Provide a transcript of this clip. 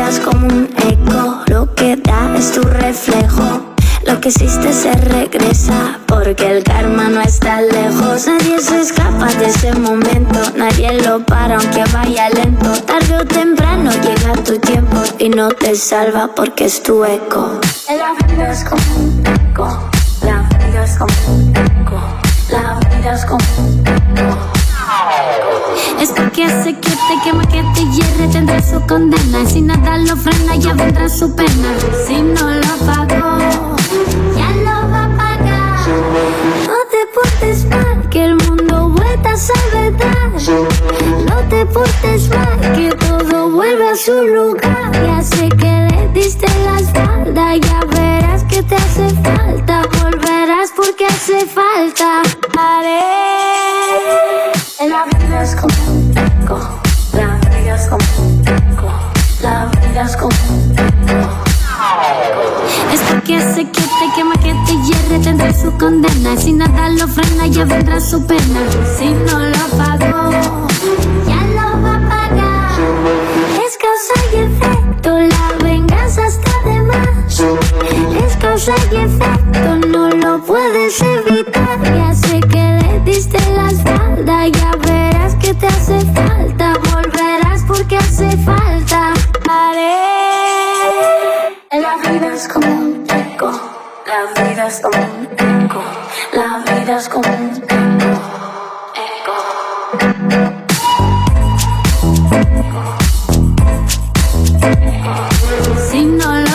es como un eco, lo que da es tu reflejo. Lo que hiciste se regresa, porque el karma no está lejos. Nadie se escapa de ese momento, nadie lo para aunque vaya lento. Tarde o temprano llega tu tiempo y no te salva porque es tu eco. La vida es como un eco, la vida es como un eco, la vida es como un eco. Esto que hace que te quema, que te hierre, tendrá su condena. Si nada lo frena, ya vendrá su pena. Si no lo pagó, ya lo va a pagar. No te portes mal, que el mundo vueltas a verdad. No te portes mal, que todo vuelve a su lugar. Ya sé que le diste la espalda, ya verás que te hace falta. Volverás porque hace falta. Haré. La vida es como un eco, la vida es como un eco, la vida es como un eco. Esto que hace que te quema, que te hierre, tendrá su condena. Si nada lo frena, ya vendrá su pena. Si no lo pagó, ya lo va a pagar. Es causa y efecto, la venganza está de más. Es causa y efecto, no lo puedes evitar. Ya sé que le diste la espalda, ya verás que te hace falta. Volverás porque hace falta. Haré. La vida es como un eco, la vida es como un eco, la vida es como un eco, eco. Si no lo